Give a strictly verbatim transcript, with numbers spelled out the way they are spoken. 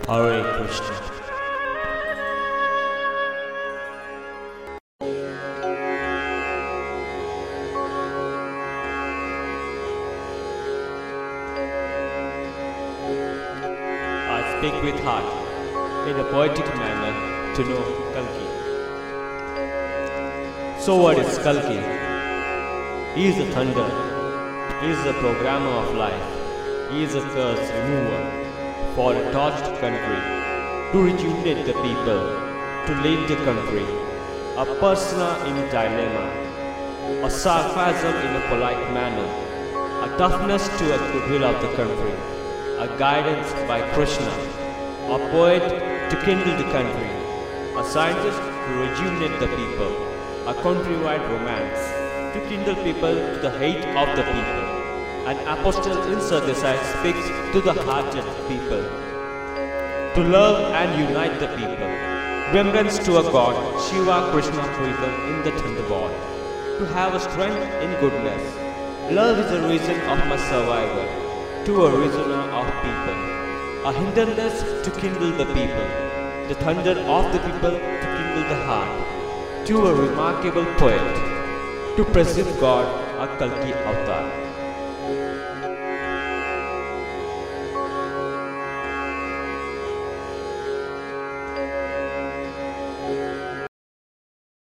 Hare Krishna. I speak with heart, in a poetic manner, to know Kalki. So what is Kalki? He is the thunder. He is the programmer of life. He is a curse remover for a torched country, to rejuvenate the people, to lead the country, a persona in dilemma, a sarcasm in a polite manner, a toughness to a goodwill of the country, a guidance by Krishna, a poet to kindle the country, a scientist to rejuvenate the people, a countrywide romance to kindle people to the hate of the people. An apostle in Sadesai speaks to the hearted people, to love and unite the people. Remembrance to a God, Shiva Krishna Krishna in the thunderbolt, to have a strength in goodness. Love is a reason of my survival, to a reasoner of people, a hindrance to kindle the people, the thunder of the people to kindle the heart, to a remarkable poet, to preserve God, a Kalki avatar.